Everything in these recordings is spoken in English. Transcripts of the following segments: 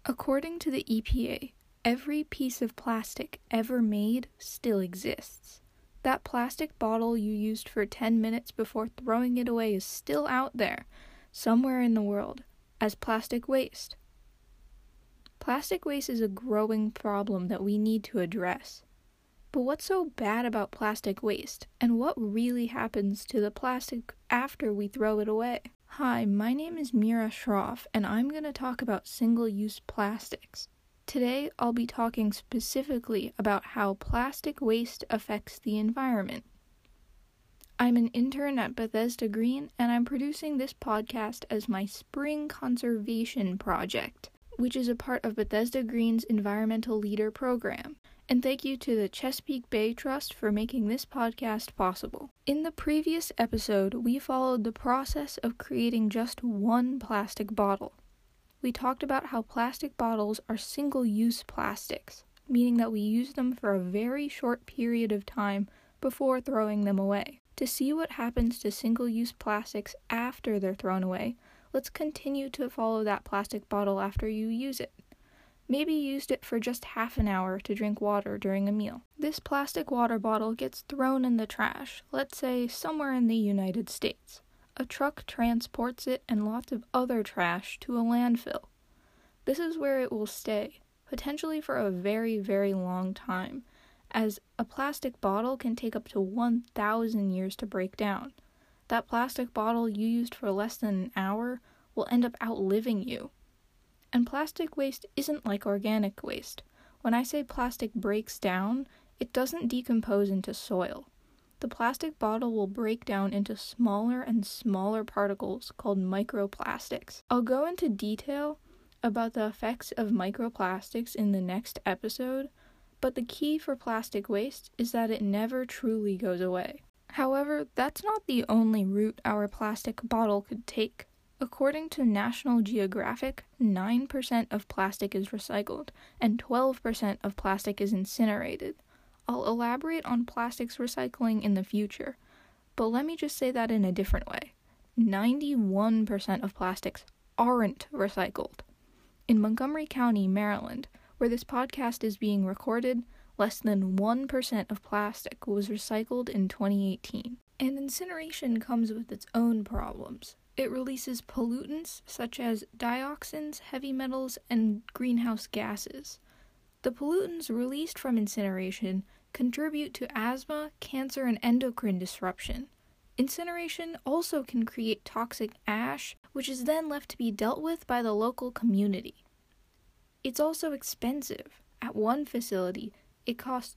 According to the EPA, every piece of plastic ever made still exists. That plastic bottle you used for 10 minutes before throwing it away is still out there, somewhere in the world, as plastic waste. Plastic waste is a growing problem that we need to address. But what's so bad about plastic waste, and what really happens to the plastic after we throw it away? Hi, my name is Mira Shroff, and I'm going to talk about single-use plastics. Today, I'll be talking specifically about how plastic waste affects the environment. I'm an intern at Bethesda Green, and I'm producing this podcast as my spring conservation project, which is a part of Bethesda Green's Environmental Leader program. And thank you to the Chesapeake Bay Trust for making this podcast possible. In the previous episode, we followed the process of creating just one plastic bottle. We talked about how plastic bottles are single-use plastics, meaning that we use them for a very short period of time before throwing them away. To see what happens to single-use plastics after they're thrown away, let's continue to follow that plastic bottle after you use it. Maybe you used it for just half an hour to drink water during a meal. This plastic water bottle gets thrown in the trash, let's say somewhere in the United States. A truck transports it and lots of other trash to a landfill. This is where it will stay, potentially for a very, very long time, as a plastic bottle can take up to 1,000 years to break down. That plastic bottle you used for less than an hour will end up outliving you. And plastic waste isn't like organic waste. When I say plastic breaks down, it doesn't decompose into soil. The plastic bottle will break down into smaller and smaller particles called microplastics. I'll go into detail about the effects of microplastics in the next episode, but the key for plastic waste is that it never truly goes away. However, that's not the only route our plastic bottle could take. According to National Geographic, 9% of plastic is recycled, and 12% of plastic is incinerated. I'll elaborate on plastics recycling in the future, but let me just say that in a different way. 91% of plastics aren't recycled. In Montgomery County, Maryland, where this podcast is being recorded, less than 1% of plastic was recycled in 2018. And incineration comes with its own problems. It releases pollutants such as dioxins, heavy metals, and greenhouse gases. The pollutants released from incineration contribute to asthma, cancer, and endocrine disruption. Incineration also can create toxic ash, which is then left to be dealt with by the local community. It's also expensive. At one facility, it costs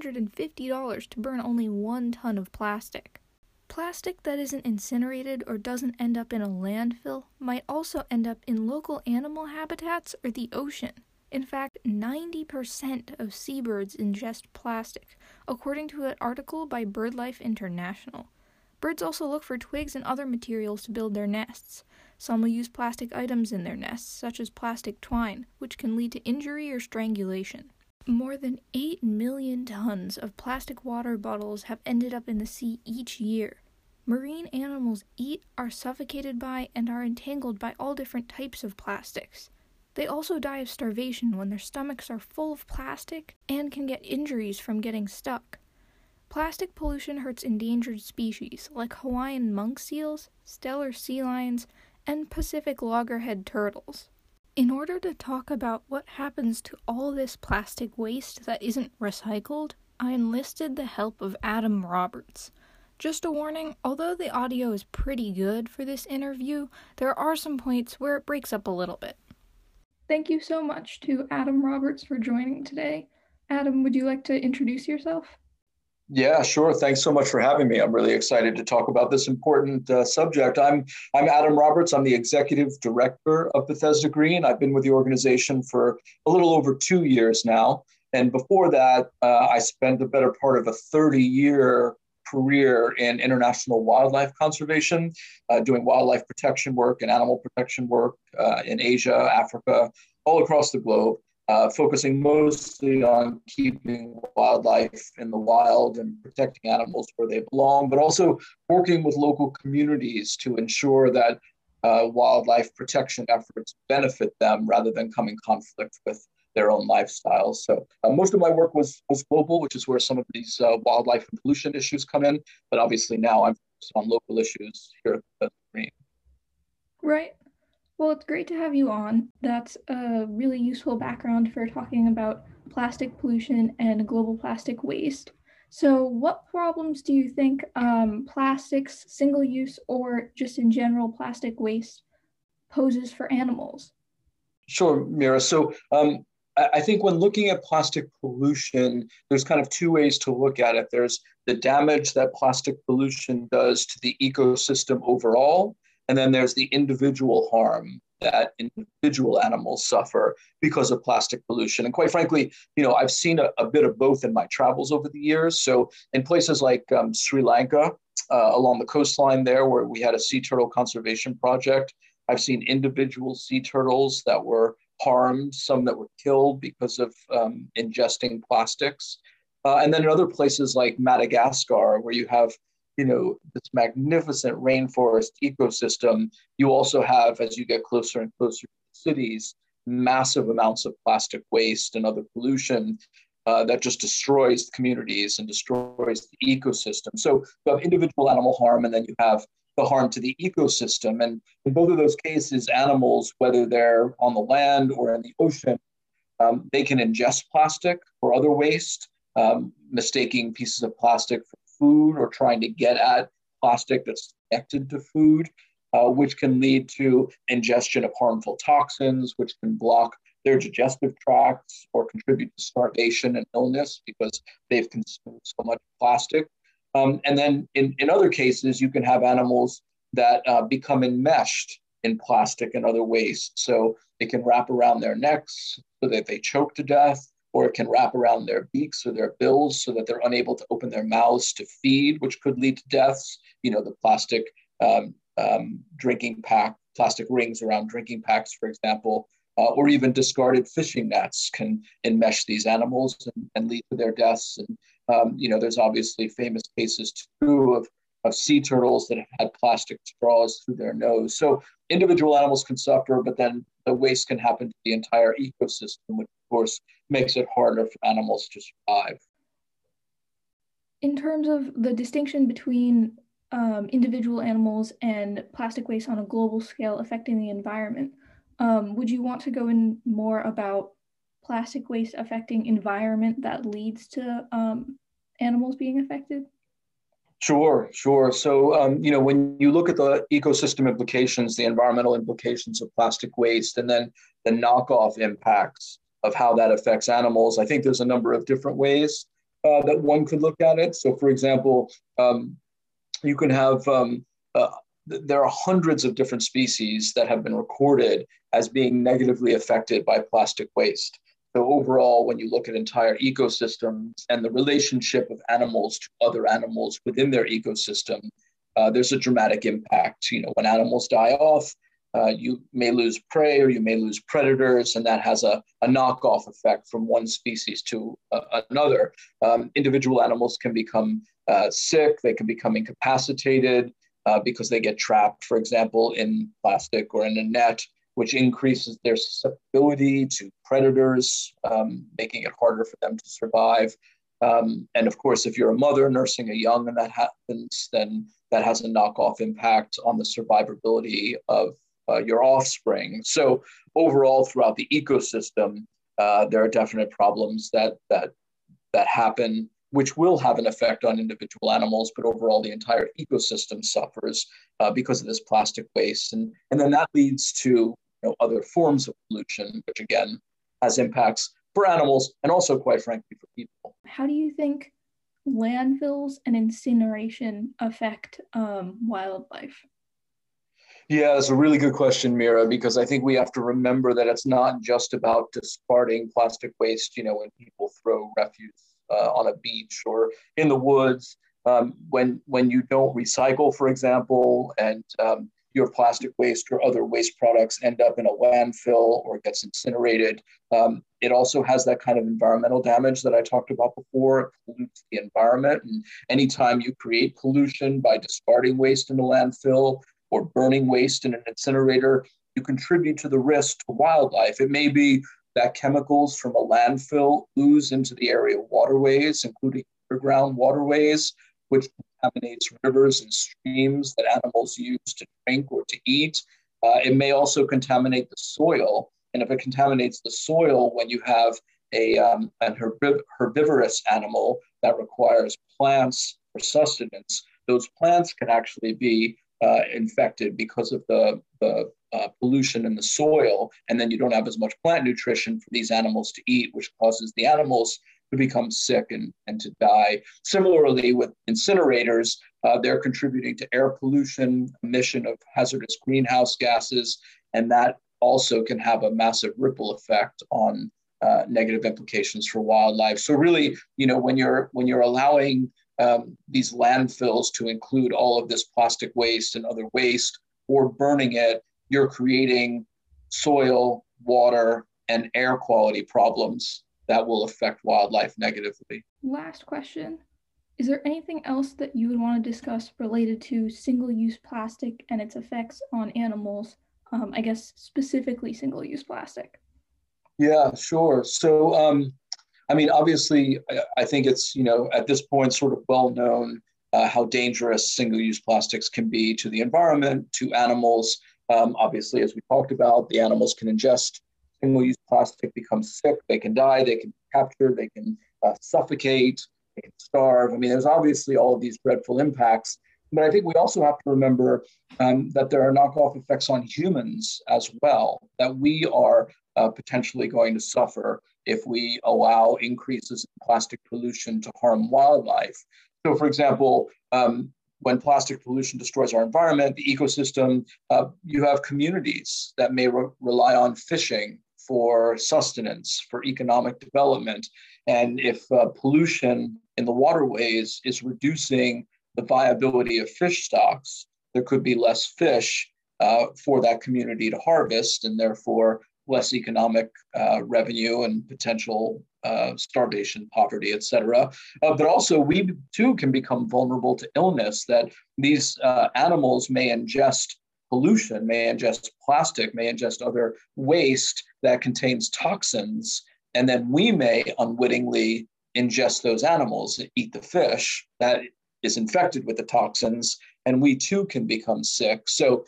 $250 to burn only 1 ton of plastic. Plastic that isn't incinerated or doesn't end up in a landfill might also end up in local animal habitats or the ocean. In fact, 90% of seabirds ingest plastic, according to an article by BirdLife International. Birds also look for twigs and other materials to build their nests. Some will use plastic items in their nests, such as plastic twine, which can lead to injury or strangulation. More than 8 million tons of plastic water bottles have ended up in the sea each year. Marine animals eat, are suffocated by, and are entangled by all different types of plastics. They also die of starvation when their stomachs are full of plastic and can get injuries from getting stuck. Plastic pollution hurts endangered species like Hawaiian monk seals, Steller sea lions, and Pacific loggerhead turtles. In order to talk about what happens to all this plastic waste that isn't recycled, I enlisted the help of Adam Roberts. Just a warning, although the audio is pretty good for this interview, there are some points where it breaks up a little bit. Thank you so much to Adam Roberts for joining today. Adam, would you like to introduce yourself? Yeah, sure. Thanks so much for having me. I'm really excited to talk about this important subject. I'm Adam Roberts. I'm the executive director of Bethesda Green. I've been with the organization for a little over 2 years now. And before that, I spent the better part of a 30-year career in international wildlife conservation, doing wildlife protection work and animal protection work in Asia, Africa, all across the globe. Focusing mostly on keeping wildlife in the wild and protecting animals where they belong, but also working with local communities to ensure that wildlife protection efforts benefit them rather than come in conflict with their own lifestyles. So most of my work was global, which is where some of these wildlife and pollution issues come in. But obviously now I'm focused on local issues here at the Green. Right. Well, it's great to have you on. That's a really useful background for talking about plastic pollution and global plastic waste. So, what problems do you think plastics, single use, or just in general plastic waste poses for animals? Sure, Mira. So I think when looking at plastic pollution, there's kind of two ways to look at it. There's the damage that plastic pollution does to the ecosystem overall, and then there's the individual harm that individual animals suffer because of plastic pollution. And quite frankly, I've seen a bit of both in my travels over the years. So in places like Sri Lanka, along the coastline there, where we had a sea turtle conservation project, I've seen individual sea turtles that were harmed, some that were killed because of ingesting plastics. And then in other places like Madagascar, where you have this magnificent rainforest ecosystem, you also have, as you get closer and closer to cities, massive amounts of plastic waste and other pollution that just destroys communities and destroys the ecosystem. So you have individual animal harm, and then you have the harm to the ecosystem. And in both of those cases, animals, whether they're on the land or in the ocean, they can ingest plastic or other waste, mistaking pieces of plastic for food or trying to get at plastic that's connected to food, which can lead to ingestion of harmful toxins, which can block their digestive tracts or contribute to starvation and illness because they've consumed so much plastic. And then in other cases, you can have animals that become enmeshed in plastic and other waste. So it can wrap around their necks so that they choke to death, or it can wrap around their beaks or their bills so that they're unable to open their mouths to feed, which could lead to deaths. The plastic plastic rings around drinking packs, for example, or even discarded fishing nets can enmesh these animals and lead to their deaths. And there's obviously famous cases too of sea turtles that have had plastic straws through their nose. So individual animals can suffer, but then the waste can happen to the entire ecosystem, which of course makes it harder for animals to survive. In terms of the distinction between individual animals and plastic waste on a global scale affecting the environment, would you want to go in more about plastic waste affecting environment that leads to animals being affected? Sure. So, when you look at the ecosystem implications, the environmental implications of plastic waste, and then the knockoff impacts of how that affects animals, I think there's a number of different ways that one could look at it. So, for example, you can have, there are hundreds of different species that have been recorded as being negatively affected by plastic waste. So overall, when you look at entire ecosystems and the relationship of animals to other animals within their ecosystem, there's a dramatic impact. When animals die off, you may lose prey or you may lose predators, and that has a knockoff effect from one species to another. Individual animals can become sick, they can become incapacitated because they get trapped, for example, in plastic or in a net, which increases their susceptibility to predators, making it harder for them to survive. And of course, if you're a mother nursing a young and that happens, then that has a knockoff impact on the survivability of your offspring. So overall, throughout the ecosystem, there are definite problems that happen, which will have an effect on individual animals, but overall the entire ecosystem suffers because of this plastic waste. And then that leads to other forms of pollution, which again has impacts for animals and also, quite frankly, for people. How do you think landfills and incineration affect wildlife? Yeah, it's a really good question, Mira, because I think we have to remember that it's not just about discarding plastic waste, when people throw refuse on a beach or in the woods. When you don't recycle, for example, and your plastic waste or other waste products end up in a landfill or gets incinerated, it also has that kind of environmental damage that I talked about before. It pollutes the environment. And anytime you create pollution by discarding waste in a landfill or burning waste in an incinerator, you contribute to the risk to wildlife. It may be that chemicals from a landfill ooze into the area waterways, including underground waterways, which contaminates rivers and streams that animals use to drink or to eat. It may also contaminate the soil. And if it contaminates the soil when you have an herbivorous animal that requires plants for sustenance, those plants can actually be infected because of the pollution in the soil. And then you don't have as much plant nutrition for these animals to eat, which causes the animals to become sick and to die. Similarly, with incinerators, they're contributing to air pollution, emission of hazardous greenhouse gases, and that also can have a massive ripple effect on negative implications for wildlife. So really, when you're allowing these landfills to include all of this plastic waste and other waste, or burning it, you're creating soil, water, and air quality problems that will affect wildlife negatively. Last question. Is there anything else that you would want to discuss related to single-use plastic and its effects on animals? I guess specifically single-use plastic. Yeah, sure. So, obviously, I think it's, at this point sort of well known how dangerous single-use plastics can be to the environment, to animals. Obviously, as we talked about, the animals can ingest single-use plastic, become sick, they can die, they can be captured, they can suffocate, they can starve. There's obviously all of these dreadful impacts. But I think we also have to remember that there are knockoff effects on humans as well, that we are potentially going to suffer if we allow increases in plastic pollution to harm wildlife. So, for example, when plastic pollution destroys our environment, the ecosystem, you have communities that may rely on fishing for sustenance, for economic development. And if pollution in the waterways is reducing the viability of fish stocks, there could be less fish for that community to harvest, and therefore less economic revenue and potential starvation, poverty, et cetera. But also we too can become vulnerable to illness, that these animals may ingest pollution, may ingest plastic, may ingest other waste that contains toxins, and then we may unwittingly ingest those animals and eat the fish that is infected with the toxins, and we too can become sick. So,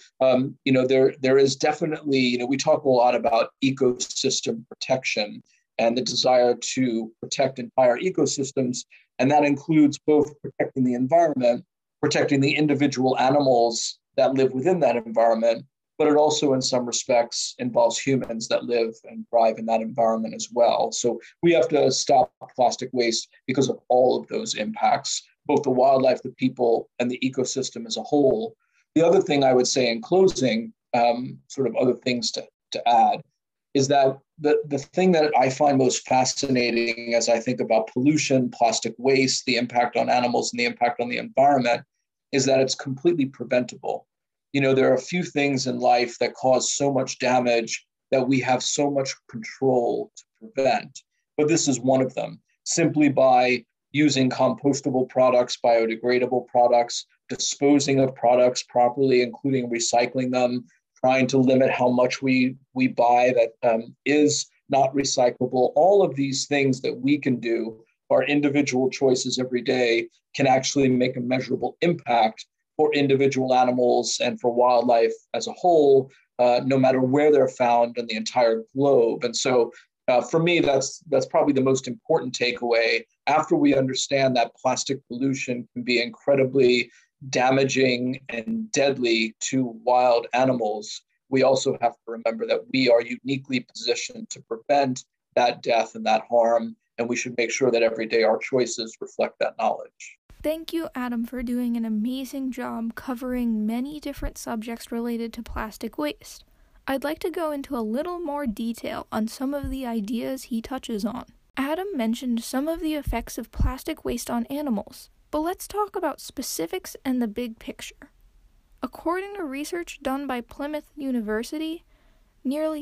there is definitely, we talk a lot about ecosystem protection and the desire to protect entire ecosystems, and that includes both protecting the environment, protecting the individual animals that live within that environment, but it also in some respects involves humans that live and thrive in that environment as well. So we have to stop plastic waste because of all of those impacts, both the wildlife, the people, and the ecosystem as a whole. The other thing I would say in closing, sort of other things to add, is that the thing that I find most fascinating as I think about pollution, plastic waste, the impact on animals, and the impact on the environment, is that it's completely preventable. There are a few things in life that cause so much damage that we have so much control to prevent. But this is one of them. Simply by using compostable products, biodegradable products, disposing of products properly, including recycling them, trying to limit how much we buy that is not recyclable. All of these things that we can do, our individual choices every day, can actually make a measurable impact for individual animals and for wildlife as a whole, no matter where they're found in the entire globe. And so for me, that's probably the most important takeaway. After we understand that plastic pollution can be incredibly damaging and deadly to wild animals, we also have to remember that we are uniquely positioned to prevent that death and that harm, and we should make sure that every day our choices reflect that knowledge. Thank you, Adam, for doing an amazing job covering many different subjects related to plastic waste. I'd like to go into a little more detail on some of the ideas he touches on. Adam mentioned some of the effects of plastic waste on animals, but let's talk about specifics and the big picture. According to research done by Plymouth University, nearly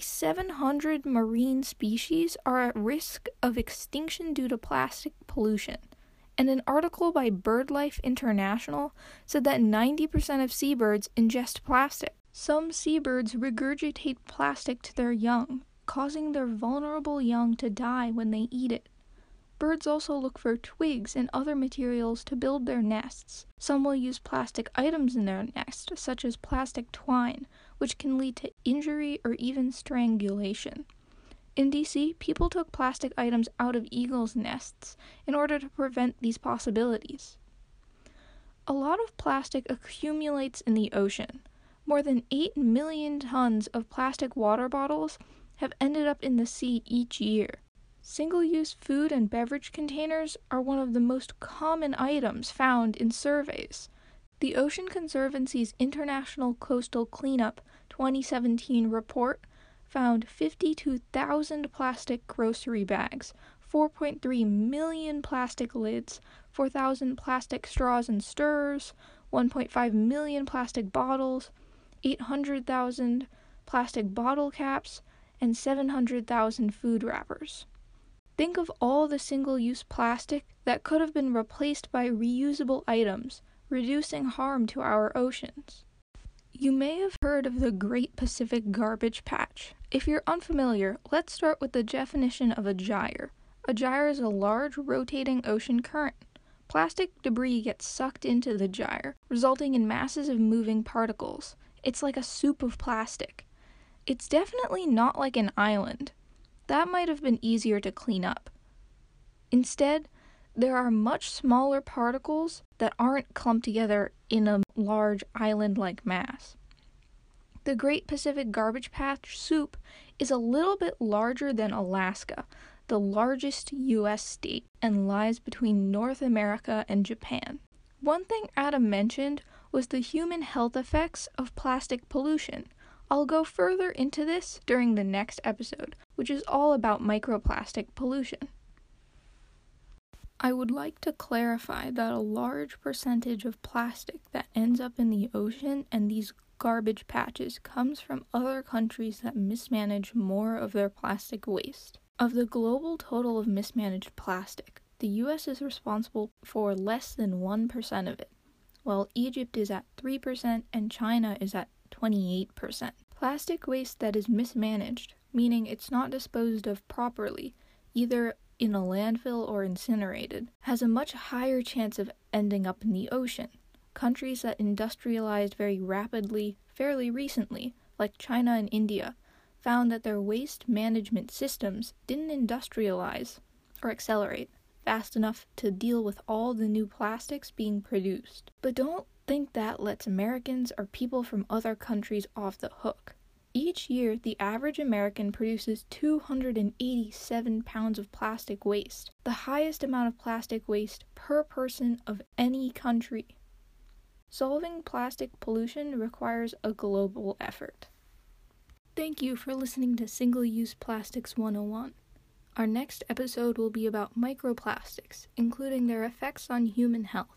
700 marine species are at risk of extinction due to plastic pollution, And an article by BirdLife International said that 90% of seabirds ingest plastic. Some seabirds regurgitate plastic to their young, causing their vulnerable young to die when they eat it. Birds also look for twigs and other materials to build their nests. Some will use plastic items in their nest, such as plastic twine, which can lead to injury or even strangulation. In DC, people took plastic items out of eagles' nests in order to prevent these possibilities. A lot of plastic accumulates in the ocean. More than 8 million tons of plastic water bottles have ended up in the sea each year. Single-use food and beverage containers are one of the most common items found in surveys. The Ocean Conservancy's International Coastal Cleanup 2017 report found 52,000 plastic grocery bags, 4.3 million plastic lids, 4,000 plastic straws and stirrers, 1.5 million plastic bottles, 800,000 plastic bottle caps, and 700,000 food wrappers. Think of all the single-use plastic that could have been replaced by reusable items, reducing harm to our oceans. You may have heard of the Great Pacific Garbage Patch. If you're unfamiliar, let's start with the definition of a gyre. A gyre is a large, rotating ocean current. Plastic debris gets sucked into the gyre, resulting in masses of moving particles. It's like a soup of plastic. It's definitely not like an island. That might have been easier to clean up. Instead, there are much smaller particles that aren't clumped together in a large island-like mass. The Great Pacific Garbage Patch Soup is a little bit larger than Alaska, the largest U.S. state, and lies between North America and Japan. One thing Adam mentioned was the human health effects of plastic pollution. I'll go further into this during the next episode, which is all about microplastic pollution. I would like to clarify that a large percentage of plastic that ends up in the ocean and these garbage patches comes from other countries that mismanage more of their plastic waste. Of the global total of mismanaged plastic, the US is responsible for less than 1% of it, while Egypt is at 3% and China is at 28%. Plastic waste that is mismanaged, meaning it's not disposed of properly, either in a landfill or incinerated, has a much higher chance of ending up in the ocean. Countries that industrialized very rapidly, fairly recently, like China and India, found that their waste management systems didn't industrialize or accelerate fast enough to deal with all the new plastics being produced. But don't think that lets Americans or people from other countries off the hook. Each year, the average American produces 287 pounds of plastic waste, the highest amount of plastic waste per person of any country. Solving plastic pollution requires a global effort. Thank you for listening to Single-Use Plastics 101. Our next episode will be about microplastics, including their effects on human health.